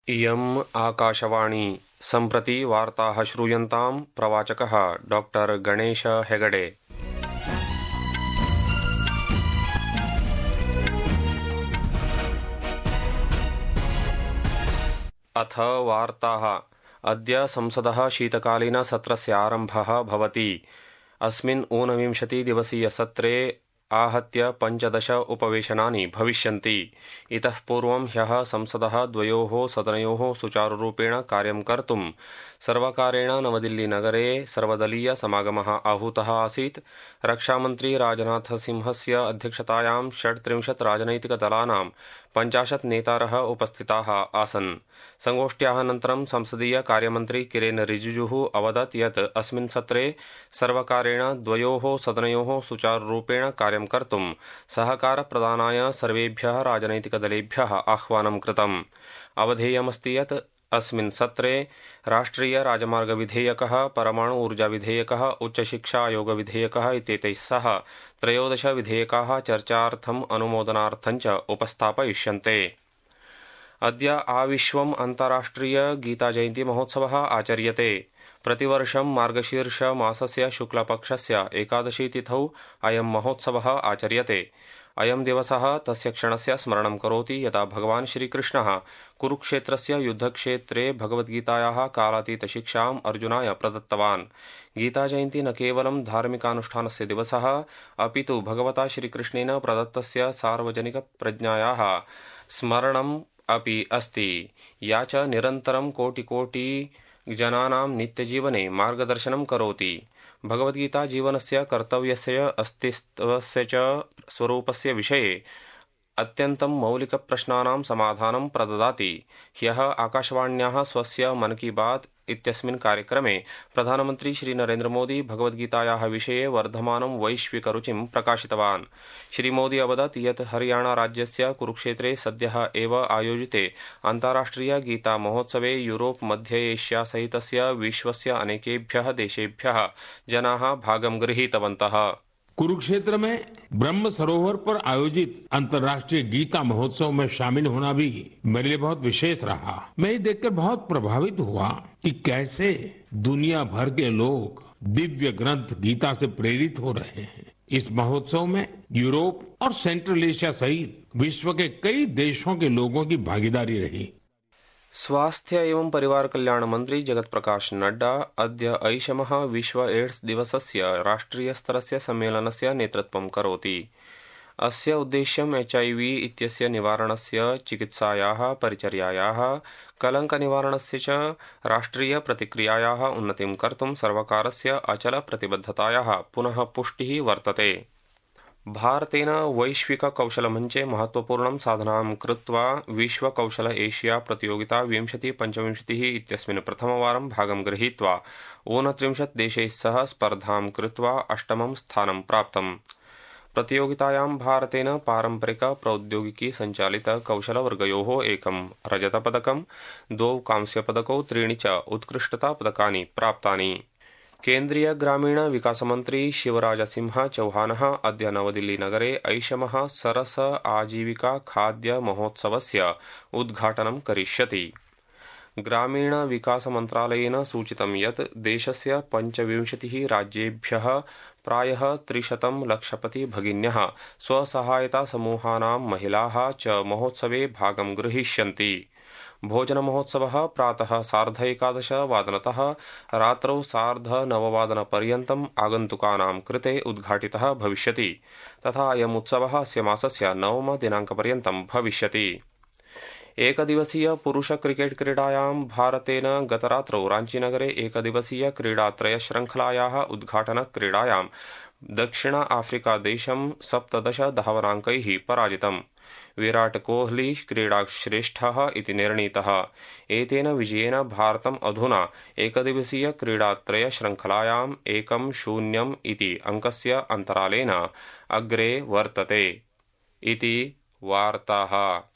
इयम् आकाशवाणी सम्प्रति वार्ताः श्रूयन्ताम् प्रवाचकः डॉक्टर गणेश हेगडे। अथ वार्ताः। अद्य संसदः शीतकालीन सत्रस्य आरम्भः भवति। अस्मिन् 29 दिवसीय सत्रे आहत्य 15 उपवेशनानि भविष्यन्ति। इतः पूर्वं ह्यः संसदः द्वयोः सदनयोः सुचारुरूपेण कार्यं कर्तुं सर्वकारेण नवदिल्लीनगरे सर्वदलीय समागमः आहूतः आसीत्। रक्षामन्त्री राजनाथसिंहस्य अध्यक्षतायां 36 राजनैतिकदलानां 50 नेतारः उपस्थिताः आसन्। संगोष्ठ्याः अनन्तरं संसदीय कार्यमन्त्री किरेन रिजिजुः अवदत् यत् अस्मिन् सत्रे सर्वकारेण द्वयोः सदनयोः सुचारुरूपेण कार्यं कर्तुं सहकारप्रदानाय सर्वेभ्यः राजनैतिकदलेभ्यः आह्वानं कृतम्। अवधेयमस्ति यत् अस्मिन् सत्रे राष्ट्रिय राजमार्गविधेयकः, परमाणु ऊर्जा विधेयकः, उच्चशिक्षा आयोग विधेयकः इत्येतैः सह 13 विधेयकाः चर्चार्थम् अनुमोदनार्थं च उपस्थापयिष्यन्ते। अद्य आविश्वम् अन्ताराष्ट्रिय गीताजयन्ती महोत्सवः आचर्यते। प्रतिवर्षं मार्गशीर्ष मासस्य शुक्लपक्षस्य 11 तिथौ अयं महोत्सवः आचर्यते। अयं दिवसः तस्य क्षणस्य स्मरणं करोति यदा भगवान् श्रीकृष्णः कुरुक्षेत्रस्य युद्धक्षेत्रे भगवद्गीतायाः कालातीतशिक्षाम् अर्जुनाय प्रदत्तवान्। गीताजयन्ती न केवलं धार्मिकानुष्ठानस्य दिवसः अपितु भगवता श्रीकृष्णेन प्रदत्तस्य सार्वजनिकप्रज्ञायाः स्मरणम् अपि अस्ति, या च निरन्तरं कोटिकोटि जनानां नित्यजीवने मार्गदर्शनं करोति। भगवद्गीता जीवनस्य कर्तव्यस्य अस्तित्वस्य च स्वरूपस्य विषये अत्यन्तं मौलिकप्रश्नानां समाधानं प्रददाति। ह्यः आकाशवाण्याः स्वस्य मन की बात इत्यस्मिन् कार्यक्रमे प्रधानमन्त्री श्री नरेन्द्र मोदी भगवद्गीतायाः विषये वर्धमानं वैश्विकरुचिं प्रकाशितवान्। श्रीमोदी अवदत् यत् हरियाणाराज्यस्य कुरुक्षेत्रे सद्यः एव आयोजिते अन्ताराष्ट्रिय गीता महोत्सवे यूरोप मध्य एशिया सहितस्य विश्वस्य अनेकेभ्यः देशेभ्यः जनाः भागं गृहीतवन्तः। कुरुक्षेत्र में ब्रह्म सरोवर पर आयोजित अंतर्राष्ट्रीय गीता महोत्सव में शामिल होना भी मेरे लिए बहुत विशेष रहा। मैं ये देखकर बहुत प्रभावित हुआ कि कैसे दुनिया भर के लोग दिव्य ग्रंथ गीता से प्रेरित हो रहे हैं। इस महोत्सव में यूरोप और सेंट्रल एशिया सहित विश्व के कई देशों के लोगों की भागीदारी रही। स्वास्थ्य एवं परिवार कल्याण मंत्री जगत प्रकाश नड्डा अद्य ऐषमः विश्व एड्स दिवसस्य राष्ट्रियस्तरस्य सम्मेलनस्य नेतृत्वं करोति। अस्य उद्देश्यं HIV इत्यस्य निवारणस्य, चिकित्सायाः, परिचर्यायाः, कलङ्कनिवारणस्य च राष्ट्रिय प्रतिक्रियायाः उन्नतिं कर्तुं सर्वकारस्य अचल प्रतिबद्धतायाः पुनः पुष्टिः वर्तते। भारतेन वैश्विक कौशलमञ्चे महत्वपूर्णं साधनां कृत्वा विश्व कौशल एशिया प्रतियोगिता 2025 इत्यस्मिन् प्रथमवारं भागं गृहीत्वा 29 देशैः सह स्पर्धां कृत्वा 8मं स्थानं प्राप्तम्। प्रतियोगितायां भारतेन पारम्परिक प्रौद्योगिकी सञ्चालित कौशलवर्गयोः 1 रजतपदकं, 2 कांस्यपदकौ, 3 च उत्कृष्टतापदकानि प्राप्तानि। केन्द्रीय ग्रामीण विकास मंत्री शिवराज सिंह चौहानः अद्य नवदिल्लीनगरे ऐषमः सरस आजीविका खाद्य महोत्सवस्य उद्घाटनं करिष्यति। ग्रामीण विकास मन्त्रालयेन सूचितं यत् देशस्य 25 राज्येभ्यः प्रायः 300 लक्षपति भगिन्यः स्वसहायता समूहानां महिलाः च महोत्सवे भागं गृहीष्यन्ति। भोजन महोत्सवः प्रातः 11:30 रात्रौ 9:30 आगन्तुकानां कृते उद्घाटितः भविष्यति तथा अयम् उत्सवः अस्य मासस्य 9 दिनाङ्कपर्यन्तं भविष्यति। एकदिवसीय पुरुष क्रिकेट क्रीडायां भारतेन गतरात्रौ राञ्चीनगरे एकदिवसीय क्रीडात्रयशृङ्खलायाः उद्घाटनक्रीडायां दक्षिण आफ्रिकादेशं 17 धावनाङ्कैः पराजितम्। विराट कोहली क्रीडाश्रेष्ठः इति निर्णीतः। एतेन विजयेन भारतम् अधुना एकदिवसीय क्रीडात्रयशृङ्खलायां 1-0 इति अङ्कस्य अन्तरालेन अग्रे वर्तते। इति वार्ताः।